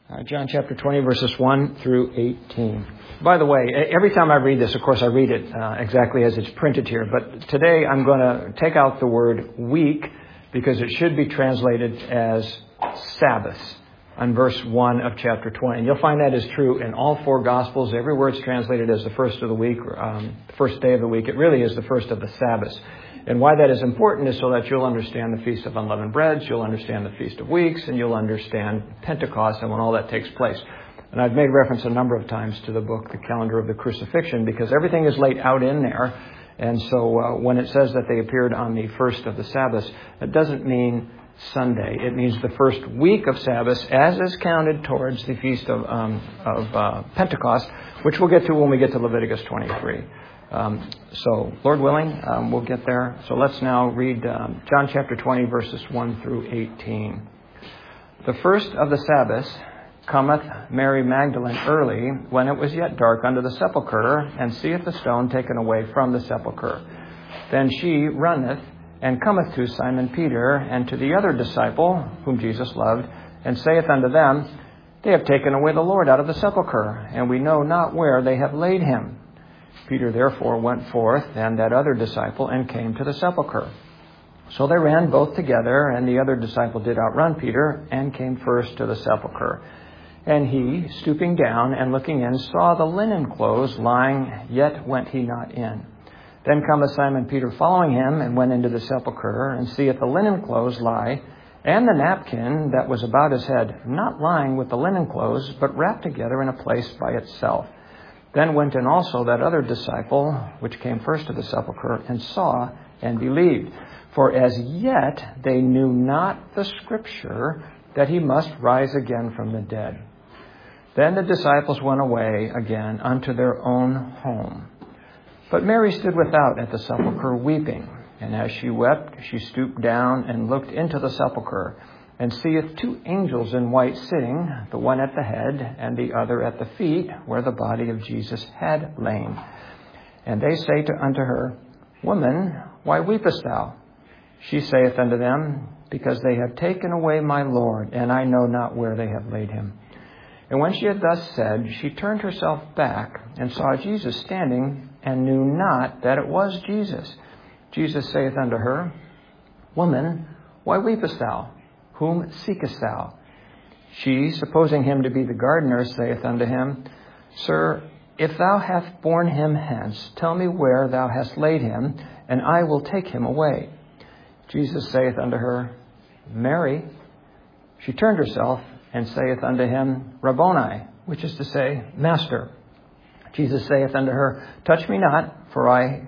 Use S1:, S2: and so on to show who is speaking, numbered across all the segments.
S1: John chapter 20, verses 1 through 18. By the way, every time I read this, of course, I read it exactly as it's printed here. But today I'm going to take out the word week because it should be translated as Sabbath on verse 1 of chapter 20. And you'll find that is true in all four Gospels. Everywhere it's translated as the first of the week, first day of the week, it really is the first of the Sabbaths. And why that is important is so that you'll understand the Feast of Unleavened Breads, you'll understand the Feast of Weeks, and you'll understand Pentecost and when all that takes place. And I've made reference a number of times to the book, The Calendar of the Crucifixion, because everything is laid out in there. And so when it says that they appeared on the first of the Sabbaths, it doesn't mean Sunday. It means the first week of Sabbaths, as is counted towards the Feast of Pentecost, which we'll get to when we get to Leviticus 23. So, Lord willing, we'll get there. So let's now read John chapter 20, verses 1 through 18. The first of the Sabbaths cometh Mary Magdalene early, when it was yet dark, unto the sepulchre, and seeth the stone taken away from the sepulchre. Then she runneth, and cometh to Simon Peter, and to the other disciple, whom Jesus loved, and saith unto them, They have taken away the Lord out of the sepulchre, and we know not where they have laid him. Peter therefore went forth, and that other disciple, and came to the sepulchre. So they ran both together, and the other disciple did outrun Peter, and came first to the sepulchre. And he, stooping down and looking in, saw the linen clothes lying, yet went he not in. Then cometh Simon Peter following him, and went into the sepulchre, and seeth the linen clothes lie, and the napkin that was about his head, not lying with the linen clothes, but wrapped together in a place by itself. Then went in also that other disciple, which came first to the sepulchre, and saw and believed. For as yet they knew not the Scripture, that he must rise again from the dead. Then the disciples went away again unto their own home. But Mary stood without at the sepulchre weeping. And as she wept, she stooped down and looked into the sepulchre, and seeth two angels in white sitting, the one at the head, and the other at the feet, where the body of Jesus had lain. And they say unto her, Woman, why weepest thou? She saith unto them, Because they have taken away my Lord, and I know not where they have laid him. And when she had thus said, she turned herself back, and saw Jesus standing, and knew not that it was Jesus. Jesus saith unto her, Woman, why weepest thou? Whom seekest thou? She, supposing him to be the gardener, saith unto him, Sir, if thou hast borne him hence, tell me where thou hast laid him, and I will take him away. Jesus saith unto her, Mary. She turned herself, and saith unto him, Rabboni, which is to say, Master. Jesus saith unto her, Touch me not, for I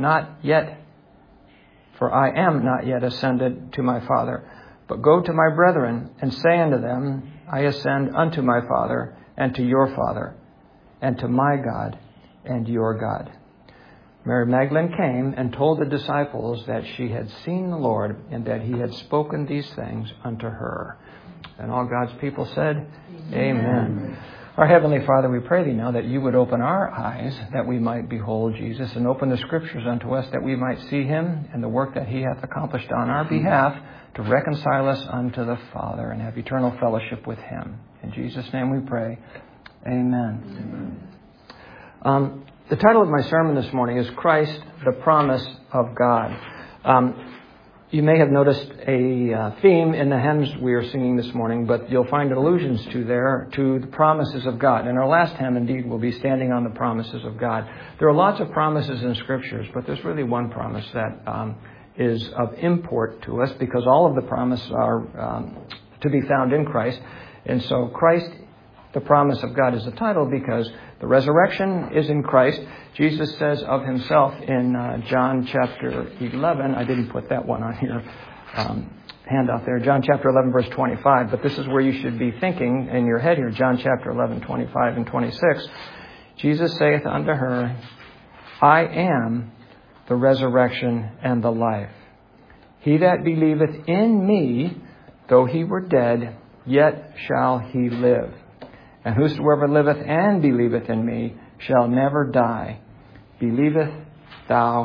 S1: am not yet ascended to my Father. But go to my brethren, and say unto them, I ascend unto my Father, and to your Father, and to my God, and your God. Mary Magdalene came and told the disciples that she had seen the Lord, and that he had spoken these things unto her. And all God's people said, Amen. Our Heavenly Father, we pray thee now that you would open our eyes, that we might behold Jesus, and open the Scriptures unto us, that we might see him and the work that he hath accomplished on our behalf, to reconcile us unto the Father and have eternal fellowship with him. In Jesus' name we pray. Amen. The title of my sermon this morning is Christ, the Promise of God. You may have noticed a theme in the hymns we are singing this morning, but you'll find allusions to the promises of God. And our last hymn, indeed, will be standing on the promises of God. There are lots of promises in Scriptures, but there's really one promise that is of import to us, because all of the promises are to be found in Christ. And so Christ, the promise of God, is the title because the resurrection is in Christ. Jesus says of himself in John chapter 11, I didn't put that one on your handout there, John chapter 11, verse 25, but this is where you should be thinking in your head here, John chapter 11, 25 and 26. Jesus saith unto her, I am the resurrection and the life. He that believeth in me, though he were dead, yet shall he live. And whosoever liveth and believeth in me shall never die. Believeth thou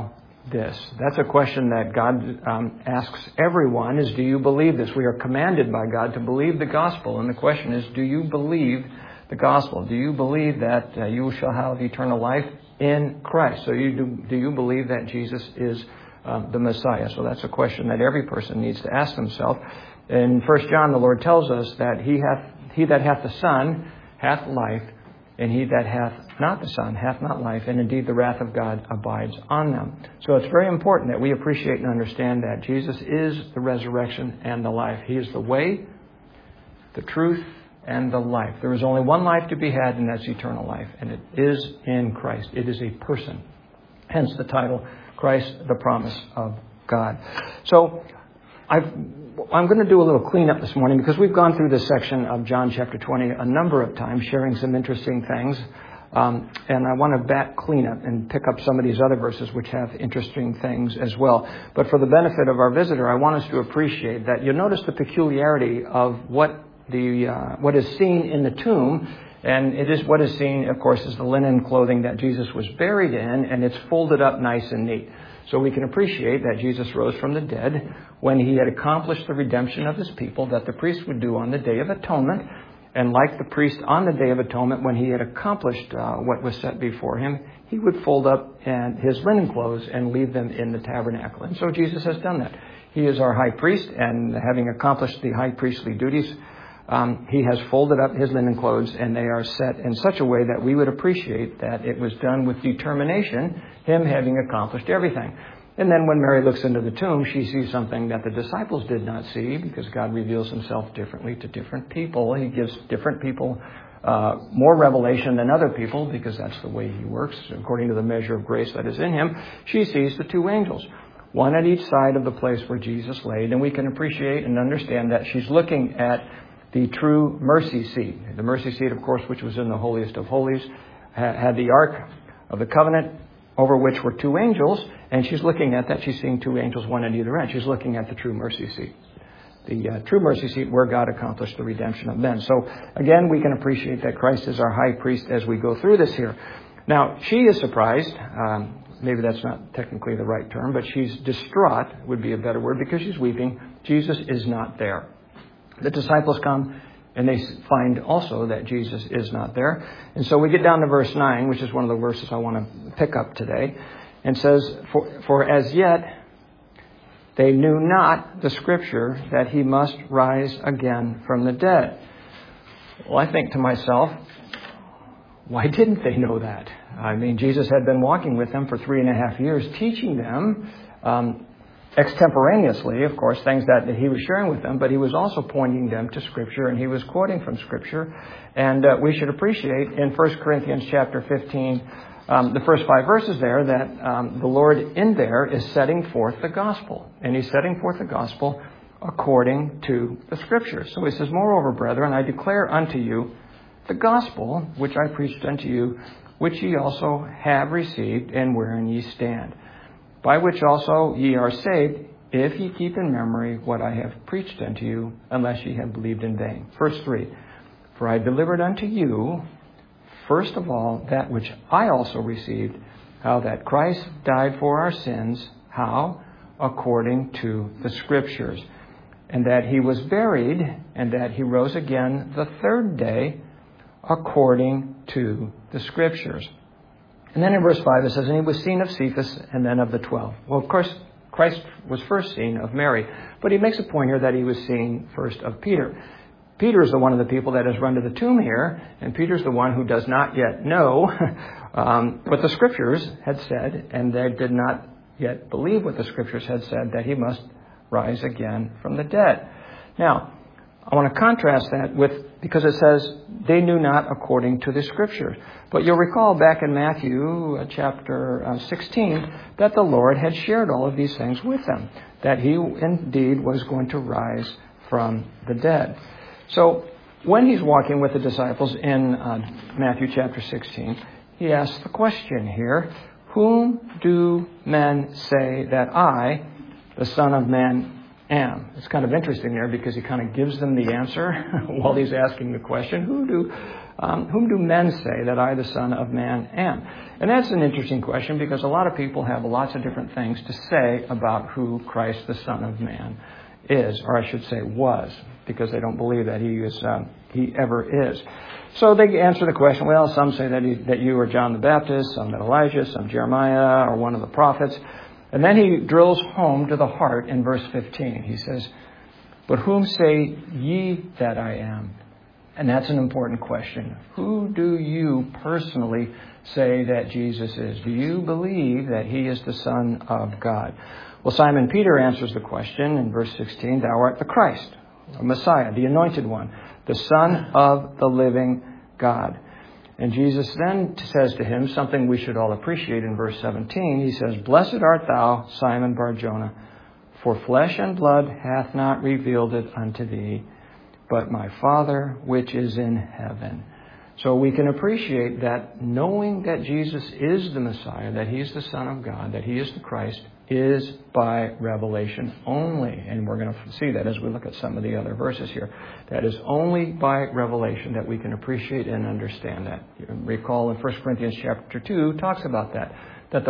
S1: this? That's a question that God asks everyone, is do you believe this? We are commanded by God to believe the gospel. And the question is, do you believe the gospel? Do you believe that you shall have eternal life in Christ? So do you believe that Jesus is the Messiah? So that's a question that every person needs to ask themselves. In 1 John, the Lord tells us that he that hath the Son hath life, and he that hath not the Son hath not life, and indeed the wrath of God abides on them. So it's very important that we appreciate and understand that Jesus is the resurrection and the life. He is the way, the truth, and the life. There is only one life to be had, and that's eternal life, and it is in Christ. It is a person. Hence the title, Christ, the promise of God. So I'm going to do a little cleanup this morning because we've gone through this section of John chapter 20 a number of times, sharing some interesting things. And I want to clean up and pick up some of these other verses which have interesting things as well. But for the benefit of our visitor, I want us to appreciate that you'll notice the peculiarity of what is seen in the tomb. And it is what is seen, of course, is the linen clothing that Jesus was buried in, and it's folded up nice and neat. So we can appreciate that Jesus rose from the dead when he had accomplished the redemption of his people that the priest would do on the Day of Atonement. And like the priest on the Day of Atonement, when he had accomplished what was set before him, he would fold up his linen clothes and leave them in the tabernacle. And so Jesus has done that. He is our high priest, and having accomplished the high priestly duties, he has folded up his linen clothes, and they are set in such a way that we would appreciate that it was done with determination, him having accomplished everything. And then when Mary looks into the tomb, she sees something that the disciples did not see, because God reveals himself differently to different people. He gives different people more revelation than other people, because that's the way he works, according to the measure of grace that is in him. She sees the two angels, one at each side of the place where Jesus laid, and we can appreciate and understand that she's looking at the true mercy seat. The mercy seat, of course, which was in the holiest of holies, had the Ark of the Covenant, over which were two angels, and she's looking at that. She's seeing two angels, one at either end. She's looking at the true mercy seat. The true mercy seat where God accomplished the redemption of men. So, again, we can appreciate that Christ is our high priest as we go through this here. Now, she is surprised. Maybe that's not technically the right term, but she's distraught, would be a better word, because she's weeping. Jesus is not there. The disciples come, and they find also that Jesus is not there. And so we get down to verse 9, which is one of the verses I want to pick up today. And says, For as yet they knew not the Scripture that he must rise again from the dead. Well, I think to myself, why didn't they know that? I mean, Jesus had been walking with them for 3.5 years, teaching them extemporaneously, of course, things that he was sharing with them, but he was also pointing them to Scripture, and he was quoting from Scripture. And we should appreciate in 1 Corinthians chapter 15, the first 5 verses there, that the Lord in there is setting forth the gospel. And he's setting forth the gospel according to the Scriptures. So he says, Moreover, brethren, I declare unto you the gospel which I preached unto you, which ye also have received, and wherein ye stand, by which also ye are saved, if ye keep in memory what I have preached unto you, unless ye have believed in vain. Verse 3, For I delivered unto you, first of all, that which I also received, how that Christ died for our sins, how? According to the Scriptures, and that he was buried, and that he rose again the third day, according to the Scriptures. And then in verse 5 it says, And he was seen of Cephas, and then of the 12. Well, of course, Christ was first seen of Mary, but he makes a point here that he was seen first of Peter. Peter is the one of the people that has run to the tomb here, and Peter's the one who does not yet know what the Scriptures had said, and they did not yet believe what the Scriptures had said, that he must rise again from the dead. Now, I want to contrast that because it says, they knew not according to the Scriptures. But you'll recall back in Matthew chapter 16 that the Lord had shared all of these things with them, that he indeed was going to rise from the dead. So when he's walking with the disciples in Matthew chapter 16, he asks the question here, Whom do men say that I, the Son of Man, am. It's kind of interesting there because he kind of gives them the answer while he's asking the question, whom do men say that I, the Son of Man, am? And that's an interesting question because a lot of people have lots of different things to say about who Christ, the Son of Man, is, or I should say was, because they don't believe that he ever is. So they answer the question, well, some say that you are John the Baptist, some that Elijah, some Jeremiah, or one of the prophets. And then he drills home to the heart in verse 15. He says, but whom say ye that I am? And that's an important question. Who do you personally say that Jesus is? Do you believe that he is the Son of God? Well, Simon Peter answers the question in verse 16, thou art the Christ, the Messiah, the Anointed One, the Son of the living God. And Jesus then says to him something we should all appreciate in verse 17. He says, blessed art thou, Simon Bar-Jonah, for flesh and blood hath not revealed it unto thee, but my Father which is in heaven. So we can appreciate that knowing that Jesus is the Messiah, that he's the Son of God, that he is the Christ, is by revelation only. And we're going to see that as we look at some of the other verses here. That is only by revelation that we can appreciate and understand that. You recall in 1 Corinthians chapter 2 talks about that the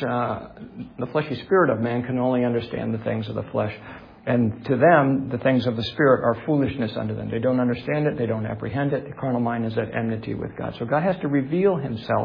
S1: fleshy spirit of man can only understand the things of the flesh. And to them, the things of the Spirit are foolishness unto them. They don't understand it. They don't apprehend it. The carnal mind is at enmity with God. So God has to reveal himself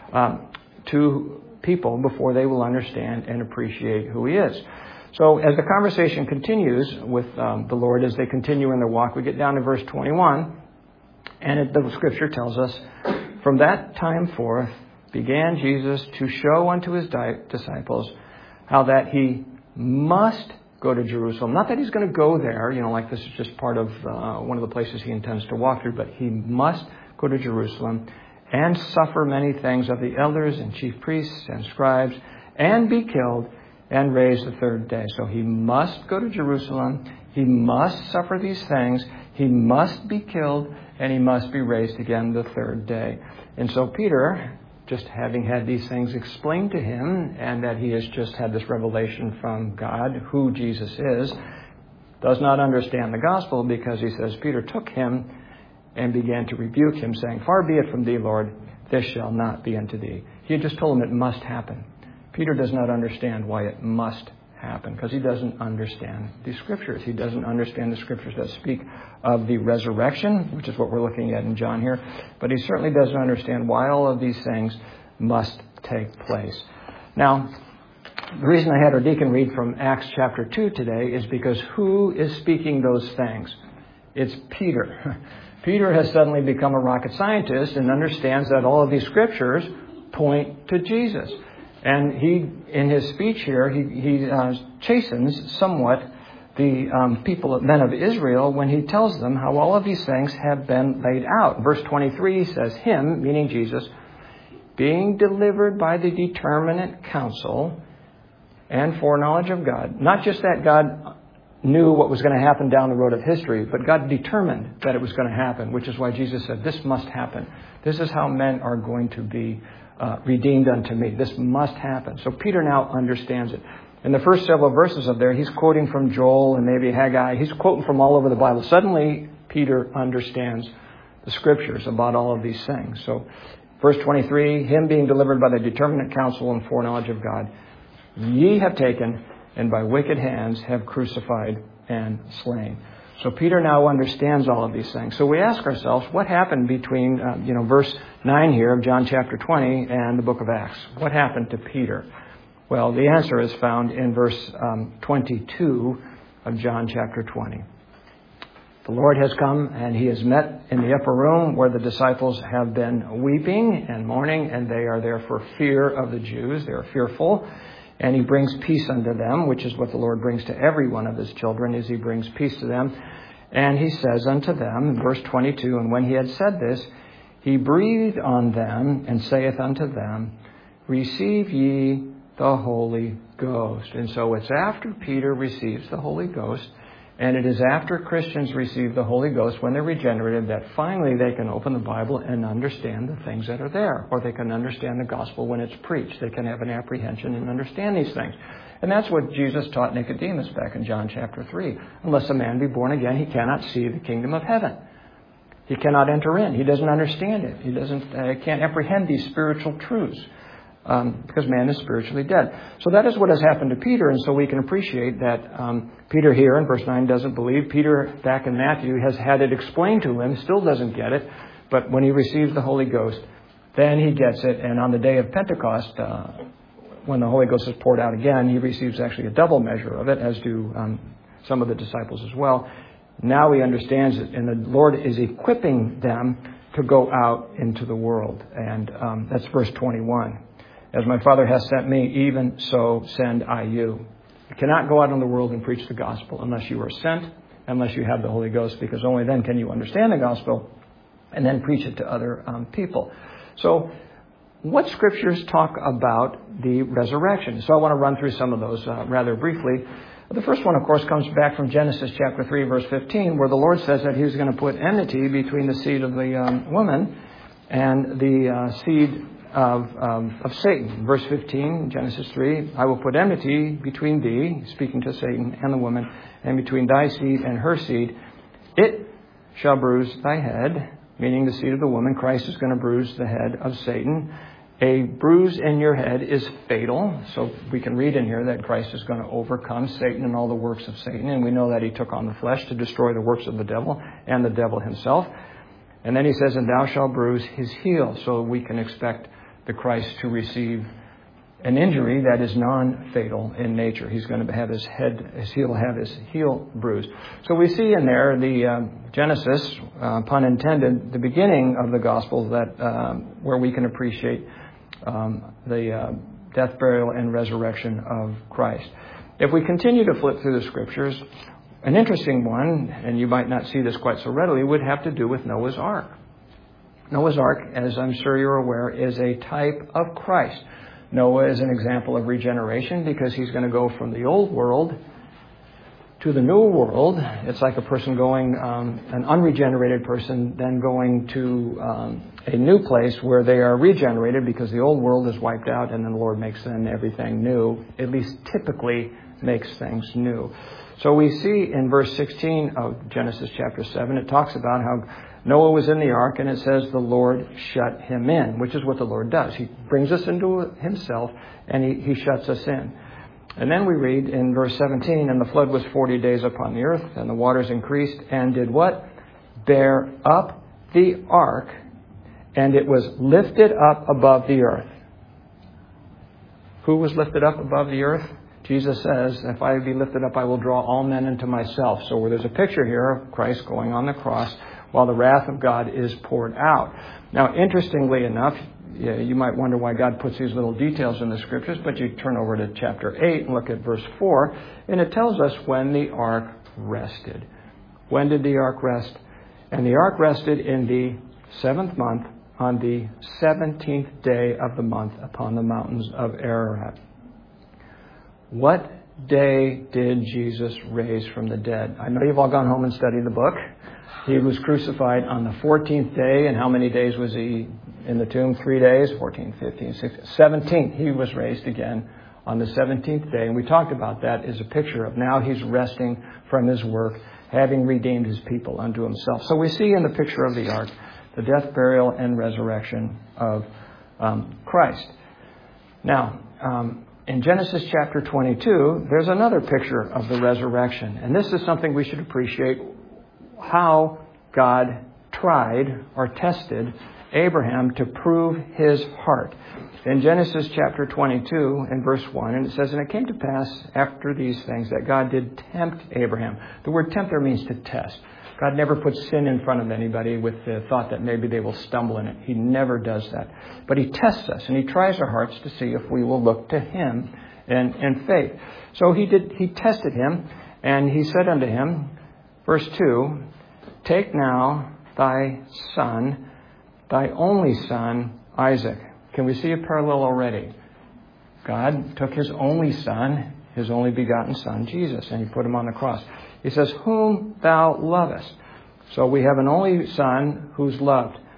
S1: to people before they will understand and appreciate who he is. So as the conversation continues with the Lord, as they continue in their walk, we get down to verse 21. And the Scripture tells us, from that time forth began Jesus to show unto his disciples how that he must go to Jerusalem. Not that he's going to go there, like this is just part of one of the places he intends to walk through, but he must go to Jerusalem and suffer many things of the elders and chief priests and scribes and be killed and raised the third day. So he must go to Jerusalem. He must suffer these things. He must be killed and he must be raised again the third day. And so Peter, just having had these things explained to him and that he has just had this revelation from God, who Jesus is, does not understand the gospel because he says, Peter took him and began to rebuke him, saying, far be it from thee, Lord, this shall not be unto thee. He had just told him it must happen. Peter does not understand why it must happen because he doesn't understand the Scriptures. He doesn't understand the Scriptures that speak of the resurrection, which is what we're looking at in John here. But he certainly doesn't understand why all of these things must take place. Now, the reason I had our deacon read from Acts chapter 2 today is because who is speaking those things? It's Peter. Peter has suddenly become a rocket scientist and understands that all of these Scriptures point to Jesus. And he, in his speech here, he chastens somewhat the men of Israel when he tells them how all of these things have been laid out. Verse 23 says, him, meaning Jesus, being delivered by the determinate counsel and foreknowledge of God. Not just that God knew what was going to happen down the road of history, but God determined that it was going to happen, which is why Jesus said, this must happen. This is how men are going to be redeemed unto me. This must happen. So Peter now understands it. In the first several verses of there, he's quoting from Joel and maybe Haggai. He's quoting from all over the Bible. Suddenly, Peter understands the Scriptures about all of these things. So, verse 23, him being delivered by the determinate counsel and foreknowledge of God, ye have taken and by wicked hands have crucified and slain. So Peter now understands all of these things. So we ask ourselves, what happened between, verse 9 here of John chapter 20 and the book of Acts? What happened to Peter? Well, the answer is found in verse 22 of John chapter 20. The Lord has come and he has met in the upper room where the disciples have been weeping and mourning, and they are there for fear of the Jews. They are fearful. And he brings peace unto them, which is what the Lord brings to every one of his children, is he brings peace to them. And he says unto them, in verse 22, and when he had said this, he breathed on them and saith unto them, receive ye the Holy Ghost. And so it's after Peter receives the Holy Ghost, and it is after Christians receive the Holy Ghost when they're regenerated that finally they can open the Bible and understand the things that are there. Or they can understand the gospel when it's preached. They can have an apprehension and understand these things. And that's what Jesus taught Nicodemus back in John chapter 3. Unless a man be born again, he cannot see the kingdom of heaven. He cannot enter in. He doesn't understand it. He can't apprehend these spiritual truths because man is spiritually dead. So that is what has happened to Peter, and so we can appreciate that Peter here in verse 9 doesn't believe. Peter back in Matthew has had it explained to him, still doesn't get it, but when he receives the Holy Ghost, then he gets it, and on the day of Pentecost, when the Holy Ghost is poured out again, he receives actually a double measure of it, as do some of the disciples as well. Now he understands it, and the Lord is equipping them to go out into the world. And that's verse 21. As my Father has sent me, even so send I you. You cannot go out in the world and preach the gospel unless you are sent, unless you have the Holy Ghost, because only then can you understand the gospel and then preach it to other people. So what scriptures talk about the resurrection? So I want to run through some of those rather briefly. The first one, of course, comes back from Genesis chapter 3, verse 15, where the Lord says that He was going to put enmity between the seed of the woman and the seed of Satan. Verse 15, Genesis 3, I will put enmity between thee, speaking to Satan, and the woman, and between thy seed and her seed. It shall bruise thy head, meaning the seed of the woman. Christ is going to bruise the head of Satan. A bruise in your head is fatal. So we can read in here that Christ is going to overcome Satan and all the works of Satan. And we know that He took on the flesh to destroy the works of the devil and the devil himself. And then He says, and thou shalt bruise his heel. So we can expect the Christ to receive an injury that is non-fatal in nature. He's going to have his heel have his heel bruised. So we see in there the Genesis, pun intended, the beginning of the gospel that where we can appreciate the death, burial, and resurrection of Christ. If we continue to flip through the scriptures, an interesting one, and you might not see this quite so readily, would have to do with Noah's Ark. Noah's Ark, as I'm sure you're aware, is a type of Christ. Noah is an example of regeneration because he's going to go from the old world to the new world. It's like a person going, an unregenerated person, then going to a new place where they are regenerated because the old world is wiped out, and then the Lord makes then everything new, at least typically makes things new. So we see in verse 16 of Genesis chapter 7, it talks about how Noah was in the ark, and it says the Lord shut him in, which is what the Lord does. He brings us into Himself, and He shuts us in. And then we read in verse 17, and the flood was 40 days upon the earth, and the waters increased, and did what? Bear up the ark, and it was lifted up above the earth. Who was lifted up above the earth? Jesus says, if I be lifted up, I will draw all men into myself. So where there's a picture here of Christ going on the cross while the wrath of God is poured out. Now, interestingly enough, you might wonder why God puts these little details in the scriptures, but you turn over to chapter 8 and look at verse 4, and it tells us when the ark rested. When did the ark rest? And the ark rested in the 7th month on the 17th day of the month upon the mountains of Ararat. What day did Jesus raise from the dead? I know you've all gone home and studied the book. He was crucified on the 14th day. And how many days was He in the tomb? 3 days, 14, 15, 16, 17th. He was raised again on the 17th day. And we talked about that as a picture of now He's resting from His work, having redeemed His people unto Himself. So we see in the picture of the ark the death, burial, and resurrection of Christ. Now, in Genesis chapter 22, there's another picture of the resurrection. And this is something we should appreciate, how God tried or tested Abraham to prove his heart. In Genesis chapter 22 and verse 1, and it says, and it came to pass after these things that God did tempt Abraham. The word tempt there means to test. God never puts sin in front of anybody with the thought that maybe they will stumble in it. He never does that. But He tests us, and He tries our hearts to see if we will look to Him in faith. So He tested him, and He said unto him, verse 2, take now thy son, thy only son, Isaac. Can we see a parallel already? God took His only son, His only begotten Son, Jesus, and He put Him on the cross. He says, whom thou lovest. So we have an only Son who's loved.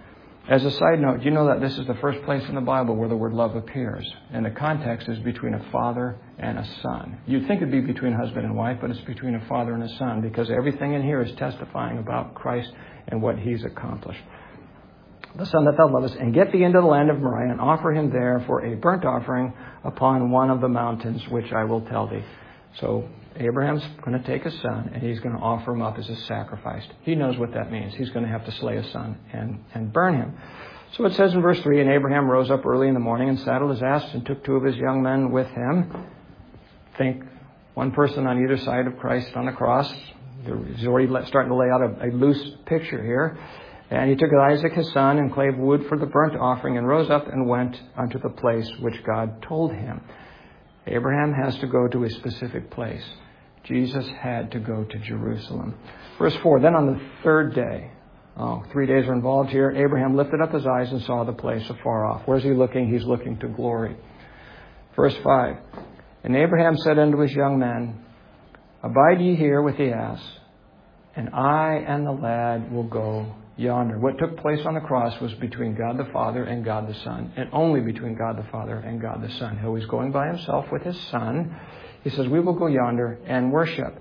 S1: As a side note, you know that this is the first place in the Bible where the word love appears. And the context is between a father and a son. You'd think it'd be between husband and wife, but it's between a father and a son, because everything in here is testifying about Christ and what He's accomplished. The son that thou lovest, and get thee into the land of Moriah, and offer him there for a burnt offering upon one of the mountains which I will tell thee. So Abraham's going to take his son, and he's going to offer him up as a sacrifice. He knows what that means. He's going to have to slay his son and burn him. So it says in verse 3, and Abraham rose up early in the morning and saddled his ass and took 2 of his young men with him. Think one person on either side of Christ on the cross. He's already starting to lay out a loose picture here. And he took Isaac his son and clave wood for the burnt offering and rose up and went unto the place which God told him. Abraham has to go to a specific place. Jesus had to go to Jerusalem. Verse 4, then on the 3rd day, 3 days are involved here, Abraham lifted up his eyes and saw the place afar off. Where's he looking? He's looking to glory. Verse 5, and Abraham said unto his young men, abide ye here with the ass, and I and the lad will go yonder. What took place on the cross was between God the Father and God the Son, and only between God the Father and God the Son. He was going by himself with his son. He says, we will go yonder and worship.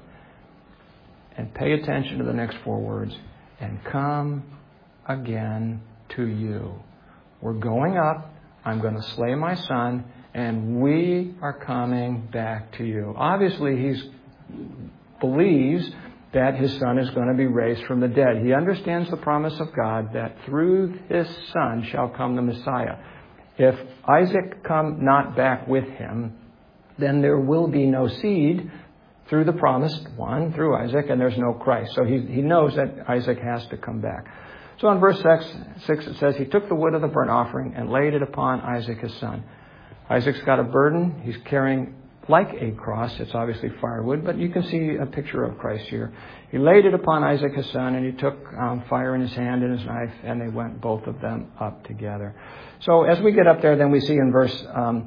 S1: And pay attention to the next 4 words. And come again to you. We're going up. I'm going to slay my son, and we are coming back to you. Obviously, he believes that his son is going to be raised from the dead. He understands the promise of God that through his son shall come the Messiah. If Isaac come not back with him, then there will be no seed through the promised one, through Isaac, and there's no Christ. So he knows that Isaac has to come back. So in verse 6 it says, he took the wood of the burnt offering and laid it upon Isaac his son. Isaac's got a burden. He's carrying like a cross. It's obviously firewood, but you can see a picture of Christ here. He laid it upon Isaac his son, and he took fire in his hand and his knife, and they went both of them up together. So as we get up there, then we see in verse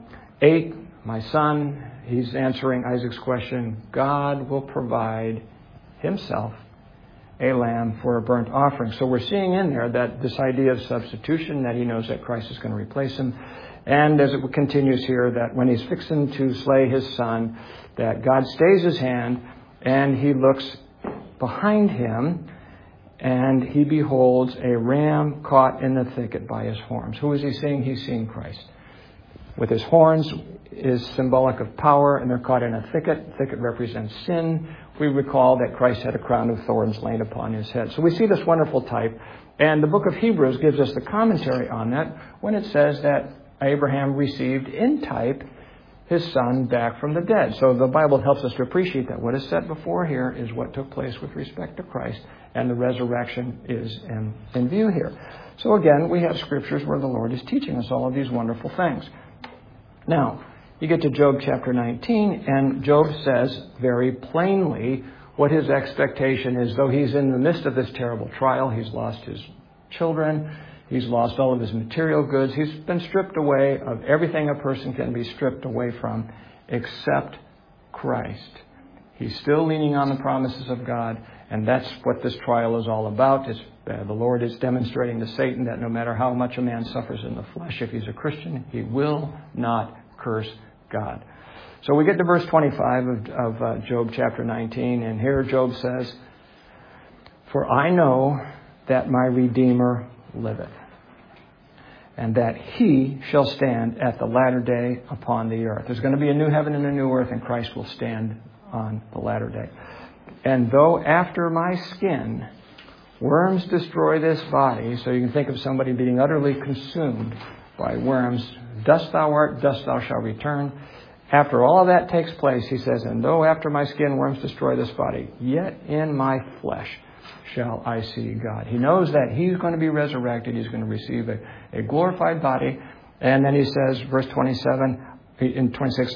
S1: 8, my son, he's answering Isaac's question. God will provide himself a lamb for a burnt offering. So we're seeing in there that this idea of substitution, that he knows that Christ is going to replace him. And as it continues here, that when he's fixing to slay his son, that God stays his hand and he looks behind him and he beholds a ram caught in the thicket by his horns. Who is he seeing? He's seeing Christ. With his horns is symbolic of power, and they're caught in a thicket. Thicket represents sin. We recall that Christ had a crown of thorns laid upon his head. So we see this wonderful type. And the book of Hebrews gives us the commentary on that when it says that Abraham received in type his son back from the dead. So the Bible helps us to appreciate that. What is set before here is what took place with respect to Christ, and the resurrection is in view here. So again, we have scriptures where the Lord is teaching us all of these wonderful things. Now, you get to Job chapter 19, and Job says very plainly what his expectation is. Though he's in the midst of this terrible trial, he's lost his children, he's lost all of his material goods, he's been stripped away of everything a person can be stripped away from except Christ. He's still leaning on the promises of God, and that's what this trial is all about. The Lord is demonstrating to Satan that no matter how much a man suffers in the flesh, if he's a Christian, he will not curse God. So we get to verse 25 of Job chapter 19, and here Job says, for I know that my Redeemer liveth, and that he shall stand at the latter day upon the earth. There's going to be a new heaven and a new earth, and Christ will stand on the latter day. And though after my skin worms destroy this body, so you can think of somebody being utterly consumed by worms, dust thou art, dust thou shalt return. After all of that takes place, he says, and though after my skin worms destroy this body, yet in my flesh shall I see God. He knows that he's going to be resurrected. He's going to receive a glorified body. And then he says, verse 27, in 26,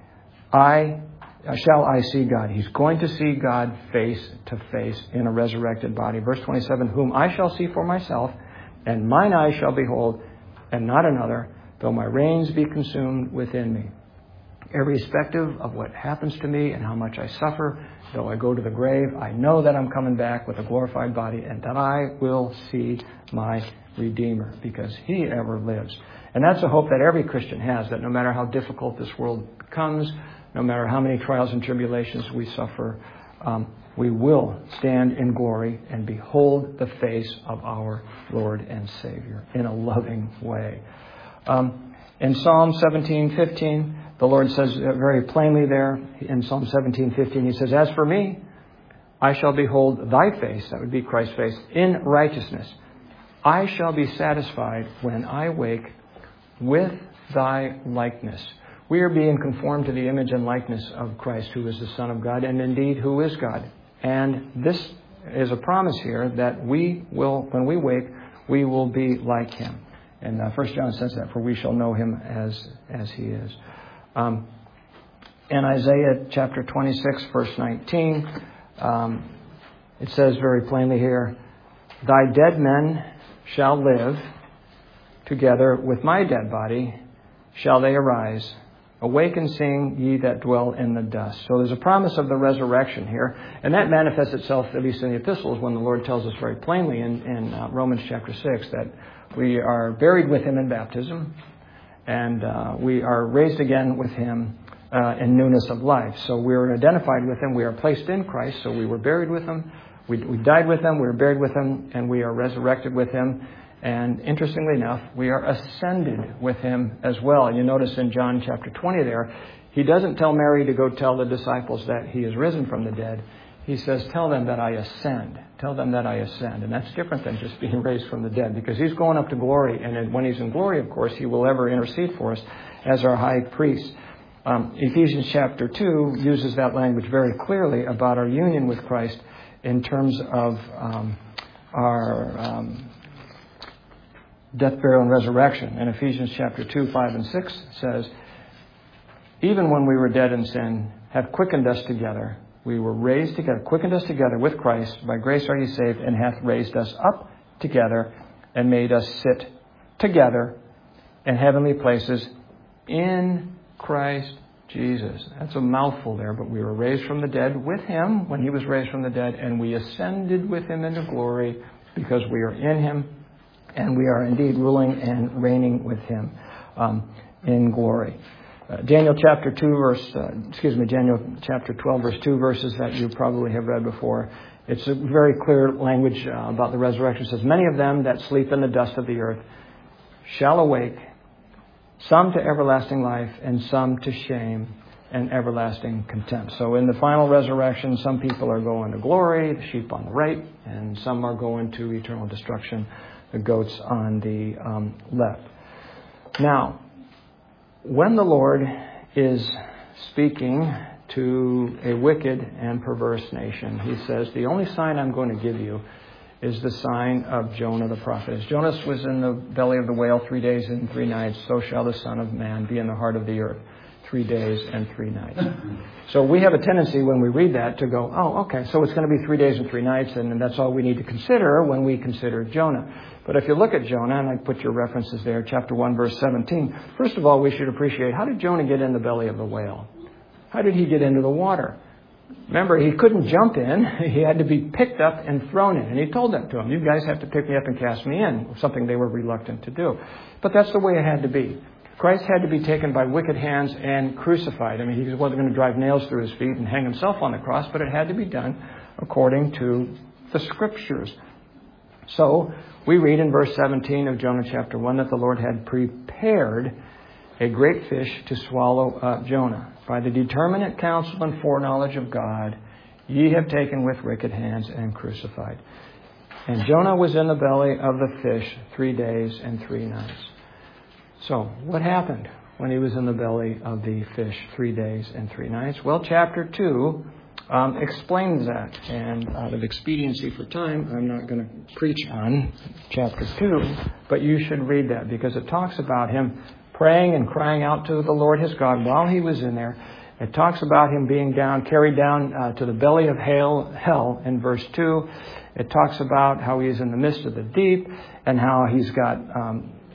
S1: shall I see God. He's going to see God face to face in a resurrected body. Verse 27, whom I shall see for myself, and mine eyes shall behold, and not another, though my reins be consumed within me. Irrespective of what happens to me and how much I suffer, though I go to the grave, I know that I'm coming back with a glorified body and that I will see my Redeemer because He ever lives. And that's a hope that every Christian has, that no matter how difficult this world becomes, no matter how many trials and tribulations we suffer, we will stand in glory and behold the face of our Lord and Savior in a loving way. In Psalm 17:15, the Lord says very plainly there, in Psalm 17:15, He says, "As for me, I shall behold thy face," that would be Christ's face, "in righteousness. I shall be satisfied when I wake with thy likeness." We are being conformed to the image and likeness of Christ, who is the Son of God, and indeed who is God. And this is a promise here that we will, when we wake, we will be like Him. And 1 John says that, "For we shall know Him as He is." In Isaiah chapter 26, verse 19, it says very plainly here, "Thy dead men shall live, together with my dead body shall they arise. Awake and sing, ye that dwell in the dust." So there's a promise of the resurrection here. And that manifests itself, at least in the epistles, when the Lord tells us very plainly in Romans chapter 6 that we are buried with Him in baptism and we are raised again with Him in newness of life. So we are identified with Him. We are placed in Christ. So we were buried with Him. We died with Him. We were buried with Him. And we are resurrected with Him. And interestingly enough, we are ascended with Him as well. You notice in John chapter 20 there, He doesn't tell Mary to go tell the disciples that He is risen from the dead. He says, "Tell them that I ascend. Tell them that I ascend." And that's different than just being raised from the dead, because He's going up to glory. And when He's in glory, of course, He will ever intercede for us as our high priest. Ephesians chapter 2 uses that language very clearly about our union with Christ in terms of our death, burial, and resurrection. And Ephesians chapter 2, 5, and 6 says, "Even when we were dead in sin, have quickened us together. We were raised together, quickened us together with Christ. By grace are ye saved, and hath raised us up together, and made us sit together in heavenly places in Christ Jesus." That's a mouthful there, but we were raised from the dead with Him when He was raised from the dead, and we ascended with Him into glory because we are in Him. And we are indeed ruling and reigning with Him in glory. Daniel chapter 12, verse 2 verses that you probably have read before. It's a very clear language about the resurrection. It says, "Many of them that sleep in the dust of the earth shall awake, some to everlasting life, and some to shame and everlasting contempt." So in the final resurrection, some people are going to glory, the sheep on the right, and some are going to eternal destruction, the goats on the left. Now, when the Lord is speaking to a wicked and perverse nation, He says, "The only sign I'm going to give you is the sign of Jonah the prophet. As Jonas was in the belly of the whale 3 days and 3 nights, so shall the Son of Man be in the heart of the earth 3 days and 3 nights." So we have a tendency when we read that to go, "Oh, okay, so it's going to be 3 days and 3 nights, and that's all we need to consider when we consider Jonah." But if you look at Jonah, and I put your references there, chapter 1, verse 17, first of all, we should appreciate, how did Jonah get in the belly of the whale? How did he get into the water? Remember, he couldn't jump in. He had to be picked up and thrown in. And He told that to him. "You guys have to pick me up and cast me in," something they were reluctant to do. But that's the way it had to be. Christ had to be taken by wicked hands and crucified. I mean, He wasn't going to drive nails through His feet and hang Himself on the cross, but it had to be done according to the Scriptures. So we read in verse 17 of Jonah chapter 1 that the Lord had prepared a great fish to swallow up Jonah. "By the determinate counsel and foreknowledge of God, ye have taken with wicked hands and crucified." And Jonah was in the belly of the fish 3 days and 3 nights. So what happened when he was in the belly of the fish 3 days and 3 nights? Well, chapter 2 explains that. And out of expediency for time, I'm not going to preach on chapter 2, but you should read that because it talks about him praying and crying out to the Lord his God while he was in there. It talks about him being carried down to the belly of hell in verse 2. It talks about how he is in the midst of the deep and how he's got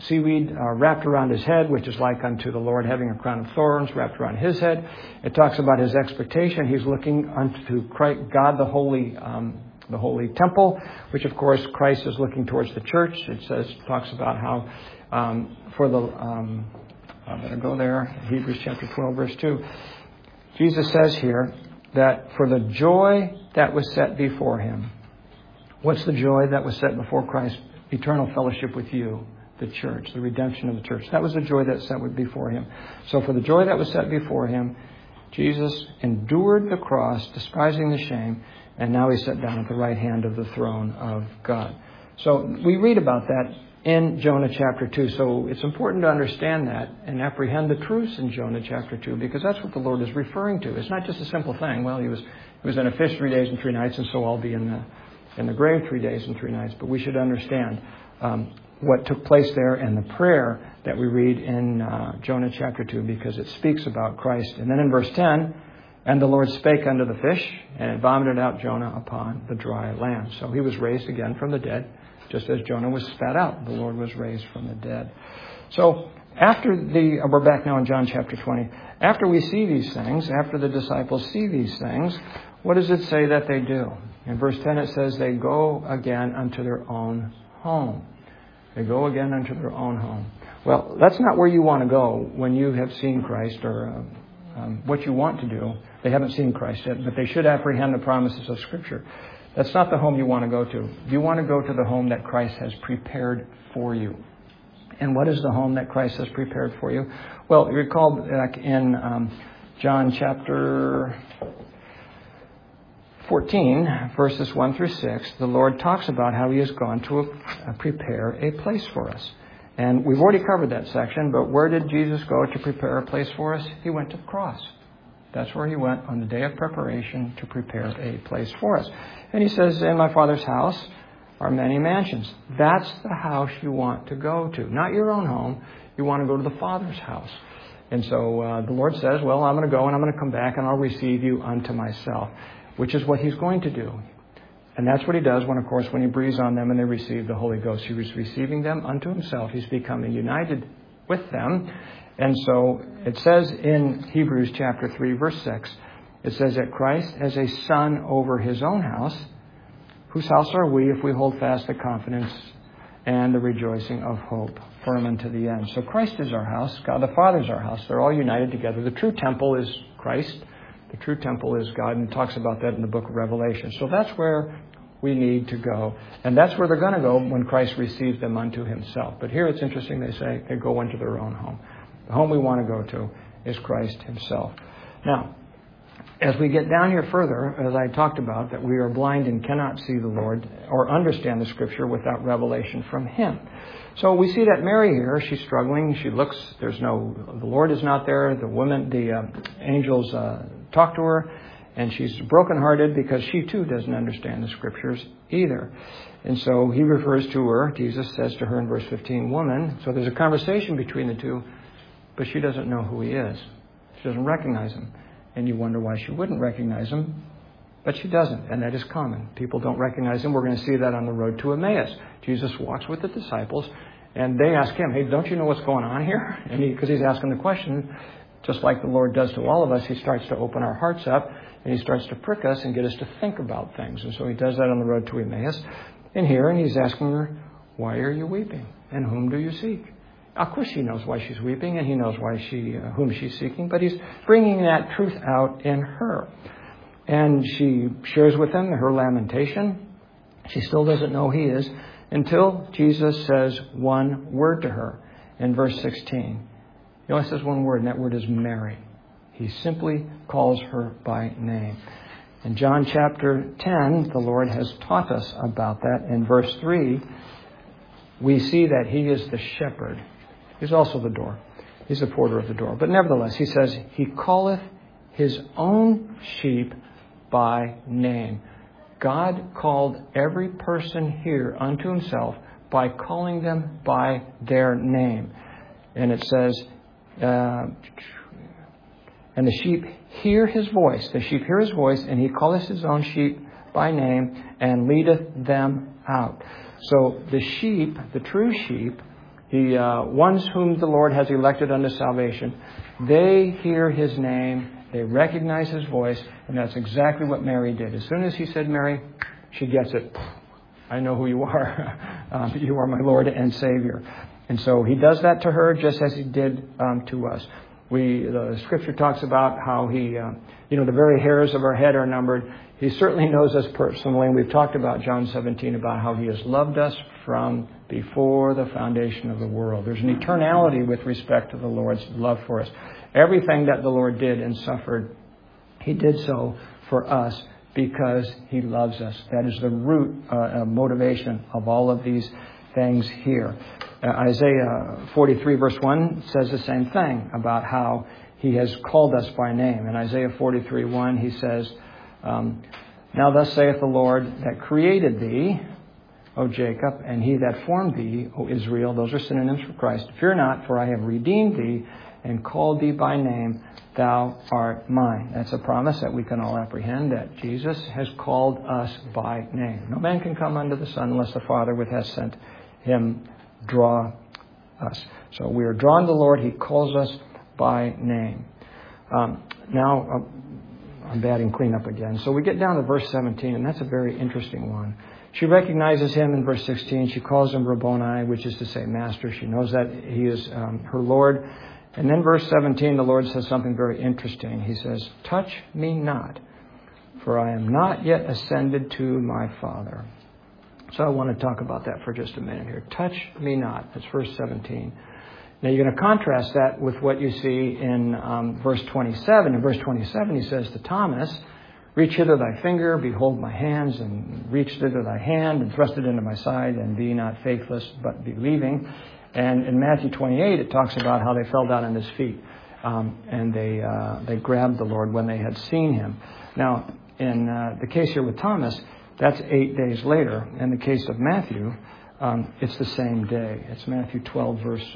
S1: seaweed wrapped around his head, which is like unto the Lord having a crown of thorns wrapped around his head. It talks about his expectation. He's looking unto Christ, God, the holy temple, which of course Christ is looking towards the church. It talks about how I'm going to go there. Hebrews chapter 12, verse 2. Jesus says here that for the joy that was set before him. What's the joy that was set before Christ? Eternal fellowship with you, the church, the redemption of the church. That was the joy that set before him. So for the joy that was set before him, Jesus endured the cross, despising the shame, and now he's sat down at the right hand of the throne of God. So we read about that in Jonah chapter 2. So it's important to understand that and apprehend the truths in Jonah chapter 2, because that's what the Lord is referring to. It's not just a simple thing. Well, he was in a fish 3 days and 3 nights, and so I'll be in the grave 3 days and 3 nights. But we should understand what took place there and the prayer that we read in Jonah chapter 2, because it speaks about Christ. And then in verse 10, and the Lord spake unto the fish, and it vomited out Jonah upon the dry land. So he was raised again from the dead, just as Jonah was spat out. The Lord was raised from the dead. So we're back now in John chapter 20. After we see these things, after the disciples see these things, what does it say that they do? In verse 10 it says they go again unto their own home. They go again unto their own home. Well, that's not where you want to go when you have seen Christ, or what you want to do. They haven't seen Christ yet, but they should apprehend the promises of Scripture. That's not the home you want to go to. You want to go to the home that Christ has prepared for you. And what is the home that Christ has prepared for you? Well, you recall back in John chapter 14, verses 1 through 6, the Lord talks about how he has gone to prepare a place for us. And we've already covered that section, but where did Jesus go to prepare a place for us? He went to the cross. That's where he went on the day of preparation to prepare a place for us. And he says, in my Father's house are many mansions. That's the house you want to go to. Not your own home. You want to go to the Father's house. And so the Lord says, well, I'm going to go and I'm going to come back and I'll receive you unto myself, which is what he's going to do. And that's what he does when he breathes on them and they receive the Holy Ghost. He was receiving them unto himself. He's becoming united with them. And so it says in Hebrews chapter 3, verse 6, it says that Christ has a son over his own house. Whose house are we if we hold fast the confidence and the rejoicing of hope firm unto the end? So Christ is our house. God the Father is our house. They're all united together. The true temple is Christ. The true temple is God, and it talks about that in the book of Revelation. So that's where we need to go. And that's where they're going to go when Christ receives them unto himself. But here it's interesting, they say they go into their own home. The home we want to go to is Christ himself. Now, as we get down here further, as I talked about, that we are blind and cannot see the Lord or understand the Scripture without revelation from him. So we see that Mary here, she's struggling. She looks, the Lord is not there. The angels talk to her, and she's brokenhearted because she too doesn't understand the Scriptures either. And so he refers to her, Jesus says to her in verse 15, woman. So there's a conversation between the two, but she doesn't know who he is. She doesn't recognize him. And you wonder why she wouldn't recognize him, but she doesn't, and that is common. People don't recognize him. We're going to see that on the road to Emmaus. Jesus walks with the disciples, and they ask him, hey, don't you know what's going on here? And because he's asking the question, just like the Lord does to all of us, he starts to open our hearts up, and he starts to prick us and get us to think about things. And so he does that on the road to Emmaus. And he's asking her, why are you weeping? And whom do you seek? Of course he knows why she's weeping, and he knows why whom she's seeking, but he's bringing that truth out in her. And she shares with him her lamentation. She still doesn't know who he is until Jesus says one word to her in verse 16. He only says one word, and that word is Mary. He simply calls her by name. In John chapter 10, the Lord has taught us about that. In verse 3, we see that he is the shepherd. He's also the door. He's the porter of the door. But nevertheless, he says, he calleth his own sheep by name. God called every person here unto himself by calling them by their name. And it says, and the sheep hear his voice. The sheep hear his voice, and he calleth his own sheep by name and leadeth them out. So the sheep, the true sheep, The ones whom the Lord has elected unto salvation, they hear His name, they recognize His voice, and that's exactly what Mary did. As soon as He said, Mary, she gets it. I know who you are. You are my Lord and Savior. And so He does that to her just as He did to us. The Scripture talks about how He, the very hairs of our head are numbered. He certainly knows us personally. And we've talked about John 17, about how He has loved us from before the foundation of the world. There's an eternality with respect to the Lord's love for us. Everything that the Lord did and suffered, He did so for us because He loves us. That is the root motivation of all of these things here. Isaiah 43 verse 1 says the same thing about how He has called us by name. In Isaiah 43:1 He says, Now thus saith the Lord that created thee, O Jacob, and He that formed thee, O Israel. Those are synonyms for Christ. Fear not, for I have redeemed thee and called thee by name. Thou art mine. That's a promise that we can all apprehend, that Jesus has called us by name. No man can come unto the Son unless the Father which has sent Him draw us. So we are drawn to the Lord. He calls us by name. Now, I'm batting cleanup again. So we get down to verse 17, and that's a very interesting one. She recognizes Him in verse 16. She calls Him Rabboni, which is to say Master. She knows that He is her Lord. And then verse 17, the Lord says something very interesting. He says, Touch me not, for I am not yet ascended to my Father. So I want to talk about that for just a minute here. Touch me not. That's verse 17. Now you're going to contrast that with what you see in verse 27. In verse 27 He says to Thomas, Reach hither thy finger, behold my hands, and reach thither thy hand, and thrust it into my side, and be not faithless, but believing. And in Matthew 28, it talks about how they fell down on His feet, and they grabbed the Lord when they had seen Him. Now, in the case here with Thomas, that's 8 days later. In the case of Matthew, it's the same day. It's Matthew 12, verse...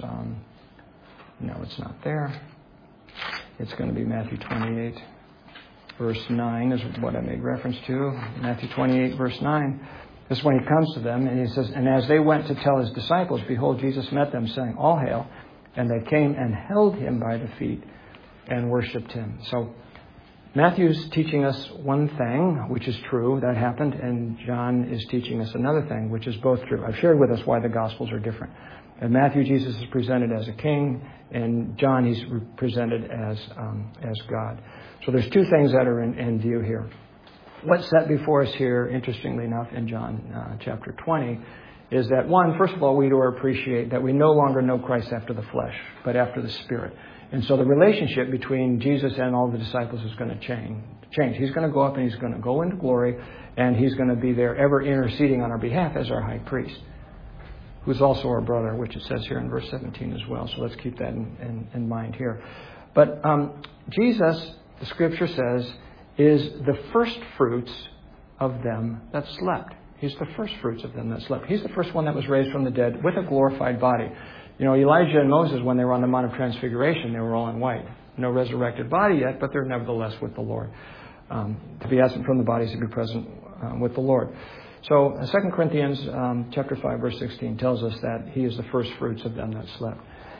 S1: no, it's not there. It's going to be Matthew 28, verse 9 is what I made reference to. Matthew 28, verse 9. This is when He comes to them, and He says, And as they went to tell His disciples, behold, Jesus met them, saying, All hail. And they came and held Him by the feet and worshipped Him. So Matthew's teaching us one thing, which is true, that happened, and John is teaching us another thing, which is both true. I've shared with us why the Gospels are different. In Matthew, Jesus is presented as a king. In John, He's presented as God. So there's two things that are in view here. What's set before us here, interestingly enough, in John chapter 20, is that, one, first of all, we do appreciate that we no longer know Christ after the flesh, but after the Spirit. And so the relationship between Jesus and all the disciples is going to change. He's going to go up and He's going to go into glory, and He's going to be there ever interceding on our behalf as our high priest, who's also our brother, which it says here in verse 17 as well. So let's keep that in mind here. But Jesus, the Scripture says, is the first fruits of them that slept. He's the first fruits of them that slept. He's the first one that was raised from the dead with a glorified body. Elijah and Moses, when they were on the Mount of Transfiguration, they were all in white. No resurrected body yet, but they're nevertheless with the Lord. To be absent from the bodies, to be present with the Lord. So 2 Corinthians chapter 5, verse 16 tells us that He is the first fruits of them that slept.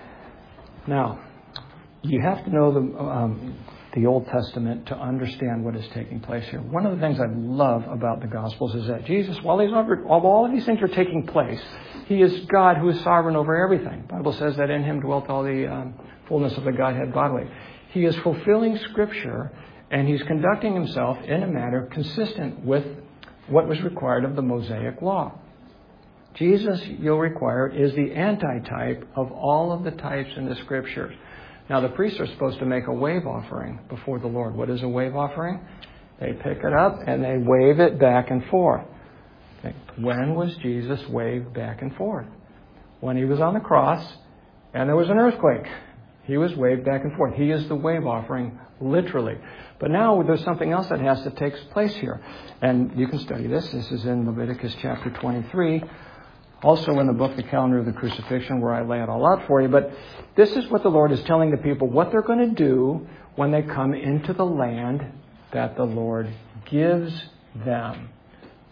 S1: Now, you have to know the Old Testament to understand what is taking place here. One of the things I love about the Gospels is that Jesus, while all of these things are taking place, He is God who is sovereign over everything. The Bible says that in Him dwelt all the fullness of the Godhead bodily. He is fulfilling Scripture, and He's conducting Himself in a manner consistent with what was required of the Mosaic Law. Jesus, you'll require, is the antitype of all of the types in the Scriptures. Now, the priests are supposed to make a wave offering before the Lord. What is a wave offering? They pick it up and they wave it back and forth. Okay. When was Jesus waved back and forth? When He was on the cross and there was an earthquake. He was waved back and forth. He is the wave offering, literally. But now there's something else that has to take place here. And you can study this. This is in Leviticus chapter 23. Also in the book, The Calendar of the Crucifixion, where I lay it all out for you. But this is what the Lord is telling the people, what they're going to do when they come into the land that the Lord gives them.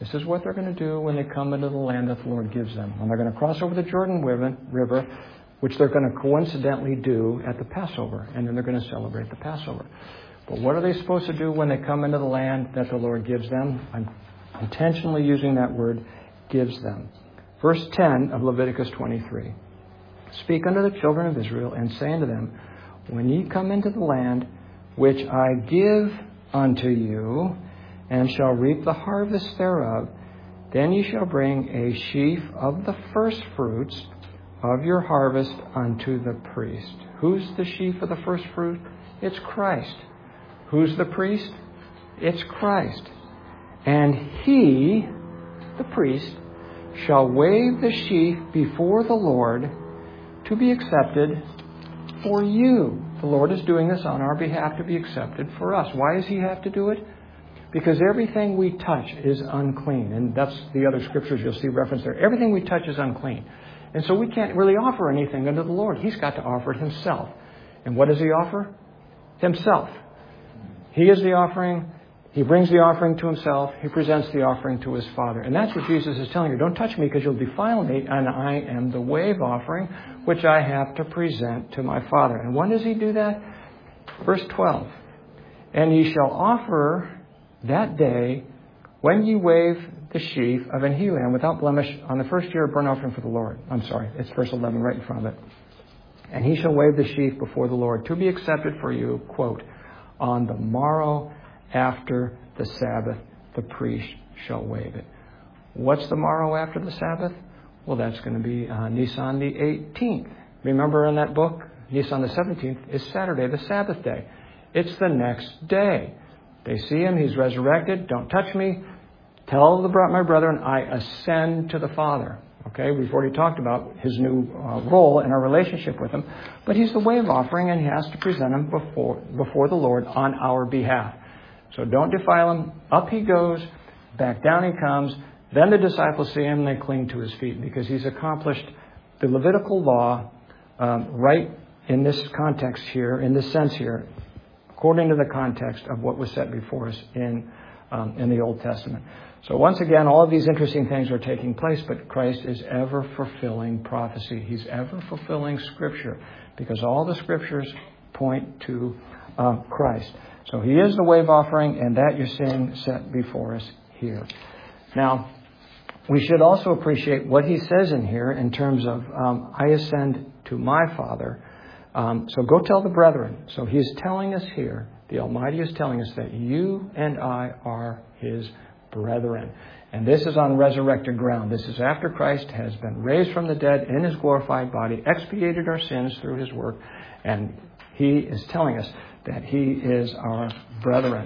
S1: This is what they're going to do when they come into the land that the Lord gives them. When they're going to cross over the Jordan River, which they're going to coincidentally do at the Passover. And then they're going to celebrate the Passover. But what are they supposed to do when they come into the land that the Lord gives them? I'm intentionally using that word, gives them. Verse 10 of Leviticus 23. Speak unto the children of Israel, and say unto them, when ye come into the land which I give unto you, and shall reap the harvest thereof, then ye shall bring a sheaf of the first fruits of your harvest unto the priest. Who's the sheaf of the first fruit? It's Christ. Who's the priest? It's Christ. And he, the priest, shall wave the sheaf before the Lord to be accepted for you. The Lord is doing this on our behalf to be accepted for us. Why does he have to do it? Because everything we touch is unclean. And that's the other scriptures you'll see referenced there. Everything we touch is unclean. And so we can't really offer anything unto the Lord. He's got to offer it himself. And what does he offer? Himself. He is the offering. He brings the offering to himself. He presents the offering to his Father. And that's what Jesus is telling you. Don't touch me because you'll defile me, and I am the wave offering which I have to present to my Father. And when does he do that? Verse 12. And ye shall offer that day when ye wave the sheaf of an he lamb without blemish on the first year of burnt offering for the Lord. I'm sorry, it's verse 11 right in front of it. And he shall wave the sheaf before the Lord to be accepted for you, quote, on the morrow after the Sabbath, the priest shall wave it. What's the morrow after the Sabbath? Well, that's going to be Nisan the 18th. Remember in that book, Nisan the 17th is Saturday, the Sabbath day. It's the next day. They see him, he's resurrected. Don't touch me. Tell my brethren, I ascend to the Father. Okay, we've already talked about his new role in our relationship with him. But he's the wave offering, and he has to present him before the Lord on our behalf. So don't defile him. Up he goes. Back down he comes. Then the disciples see him, and they cling to his feet because he's accomplished the Levitical law right in this context here, in this sense here, according to the context of what was set before us in the Old Testament. So once again, all of these interesting things are taking place, but Christ is ever fulfilling prophecy. He's ever fulfilling Scripture because all the Scriptures point to Christ. So he is the wave offering, and that you're seeing set before us here. Now, we should also appreciate what he says in here in terms of, I ascend to my Father. So go tell the brethren. So he's telling us here, the Almighty is telling us that you and I are his brethren. And this is on resurrected ground. This is after Christ has been raised from the dead in his glorified body, expiated our sins through his work, and he is telling us that he is our brethren.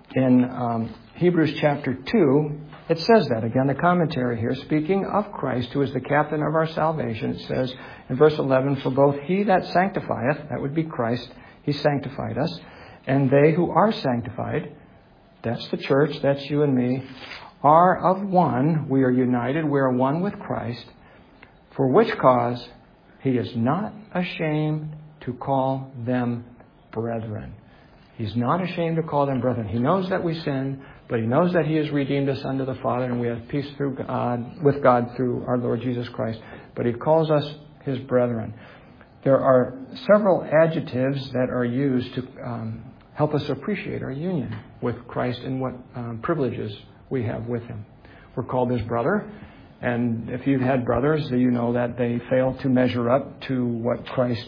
S1: In Hebrews chapter 2, it says that. Again, the commentary here, speaking of Christ, who is the captain of our salvation, it says in verse 11, for both he that sanctifieth, that would be Christ, he sanctified us, and they who are sanctified, that's the church, that's you and me, are of one. We are united. We are one with Christ. For which cause he is not ashamed to call them brethren. He's not ashamed to call them brethren. He knows that we sin, but he knows that he has redeemed us unto the Father, and we have peace with God through our Lord Jesus Christ. But he calls us his brethren. There are several adjectives that are used to help us appreciate our union with Christ and what privileges we have with him. We're called his brother, and if you've had brothers, you know that they fail to measure up to what Christ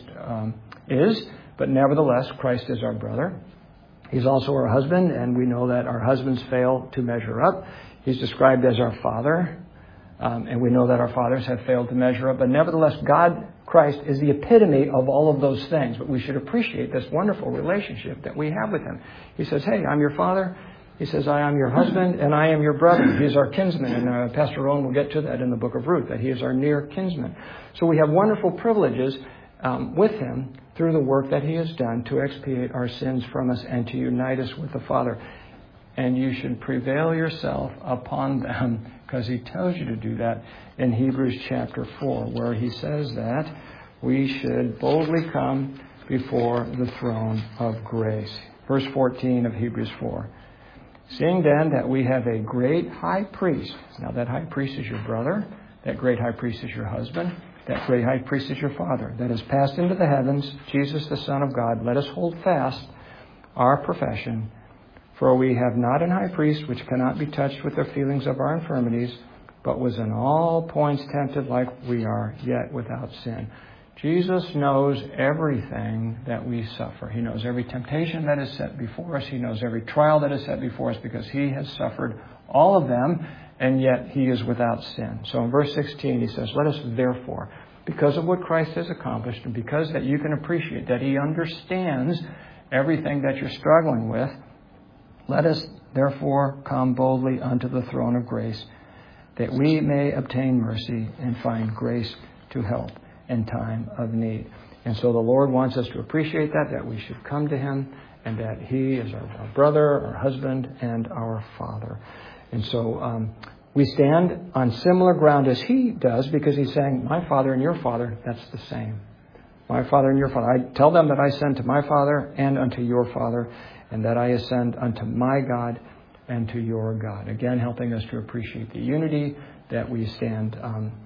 S1: is, but nevertheless, Christ is our brother. He's also our husband, and we know that our husbands fail to measure up. He's described as our father, and we know that our fathers have failed to measure up, but nevertheless, God, Christ, is the epitome of all of those things. But we should appreciate this wonderful relationship that we have with him. He says, hey, I'm your father. He says, I am your husband, and I am your brother. He's our kinsman. And Pastor Owen will get to that in the book of Ruth, that he is our near kinsman. So we have wonderful privileges with him through the work that he has done to expiate our sins from us and to unite us with the Father. And you should prevail yourself upon them, because he tells you to do that in Hebrews chapter 4, where he says that we should boldly come before the throne of grace. Verse 14 of Hebrews 4. Seeing then that we have a great high priest. Now that high priest is your brother. That great high priest is your husband. That great high priest is your father. That has passed into the heavens, Jesus the Son of God. Let us hold fast our profession. For we have not an high priest which cannot be touched with the feelings of our infirmities, but was in all points tempted like we are, yet without sin. Jesus knows everything that we suffer. He knows every temptation that is set before us. He knows every trial that is set before us because He has suffered all of them, and yet He is without sin. So in verse 16 He says, let us therefore, because of what Christ has accomplished, and because that you can appreciate that He understands everything that you're struggling with, let us therefore come boldly unto the throne of grace, that we may obtain mercy and find grace to help in time of need. And so the Lord wants us to appreciate that we should come to Him, and that He is our brother, our husband, and our Father. And so we stand on similar ground as He does, because He's saying, my Father and your Father, that's the same. My Father and your Father. I tell them that I ascend to my Father and unto your Father, and that I ascend unto my God and to your God. Again, helping us to appreciate the unity, that we stand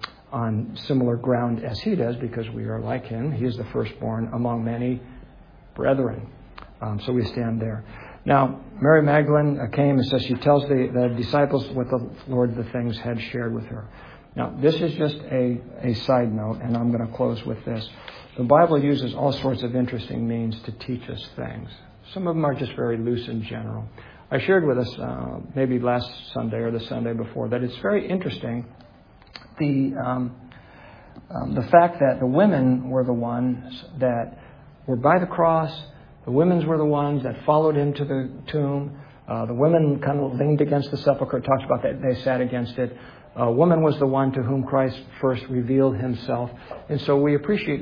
S1: on similar ground as He does, because we are like Him. He is the firstborn among many brethren. So we stand there. Now, Mary Magdalene came and says she tells the disciples what the Lord, the things, had shared with her. Now, this is just a side note, and I'm going to close with this. The Bible uses all sorts of interesting means to teach us things. Some of them are just very loose and general. I shared with us maybe last Sunday or the Sunday before that it's very interesting the fact that the women were the ones that were by the cross. The women were the ones that followed Him to the tomb. The women kind of leaned against the sepulchre. It talks about that they sat against it. A woman was the one to whom Christ first revealed Himself. And so we appreciate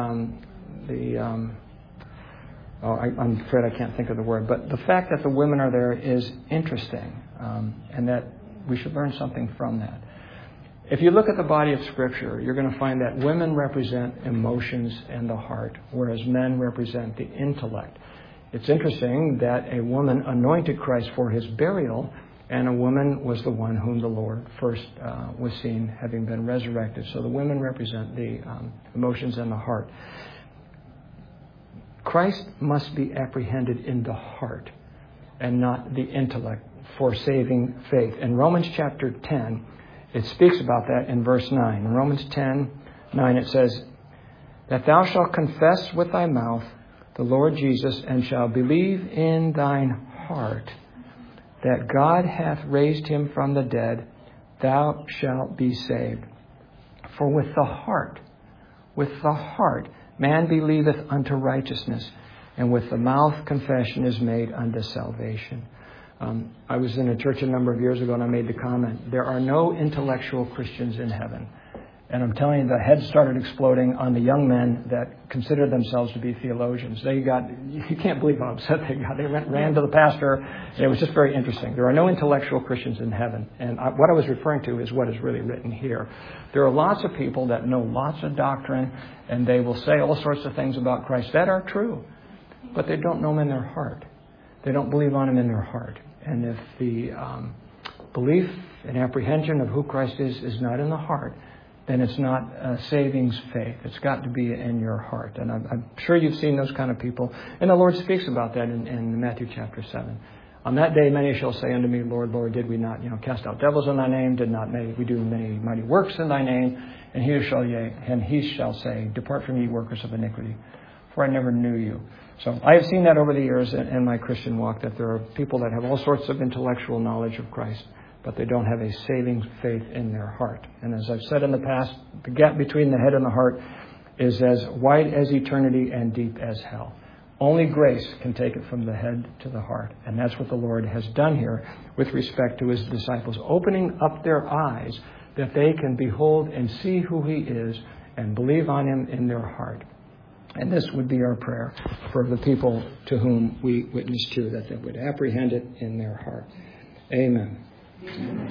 S1: I'm afraid I can't think of the word, but the fact that the women are there is interesting, and that we should learn something from that. If you look at the body of Scripture, you're going to find that women represent emotions and the heart, whereas men represent the intellect. It's interesting that a woman anointed Christ for His burial, and a woman was the one whom the Lord first was seen having been resurrected. So the women represent the emotions and the heart. Christ must be apprehended in the heart and not the intellect for saving faith. In Romans chapter 10, it speaks about that in verse 9. In Romans 10:9 it says, that thou shalt confess with thy mouth the Lord Jesus, and shalt believe in thine heart that God hath raised Him from the dead, thou shalt be saved. For with the heart, man believeth unto righteousness, and with the mouth confession is made unto salvation. I was in a church a number of years ago, and I made the comment, there are no intellectual Christians in heaven. And I'm telling you, the heads started exploding on the young men that considered themselves to be theologians. You can't believe how upset they got. They ran to the pastor. And it was just very interesting. There are no intellectual Christians in heaven. And what I was referring to is what is really written here. There are lots of people that know lots of doctrine, and they will say all sorts of things about Christ that are true, but they don't know Him in their heart. They don't believe on Him in their heart. And if the belief and apprehension of who Christ is not in the heart, then it's not a savings faith. It's got to be in your heart. And I'm sure you've seen those kind of people. And the Lord speaks about that in Matthew chapter 7. On that day, many shall say unto me, Lord, Lord, did we not, cast out devils in thy name? Did not we do many mighty works in thy name? And he shall say, depart from ye, workers of iniquity, for I never knew you. So I have seen that over the years in my Christian walk, that there are people that have all sorts of intellectual knowledge of Christ, but they don't have a saving faith in their heart. And as I've said in the past, the gap between the head and the heart is as wide as eternity and deep as hell. Only grace can take it from the head to the heart. And that's what the Lord has done here with respect to His disciples, opening up their eyes that they can behold and see who He is and believe on Him in their heart. And this would be our prayer for the people to whom we witness to, that they would apprehend it in their heart. Amen.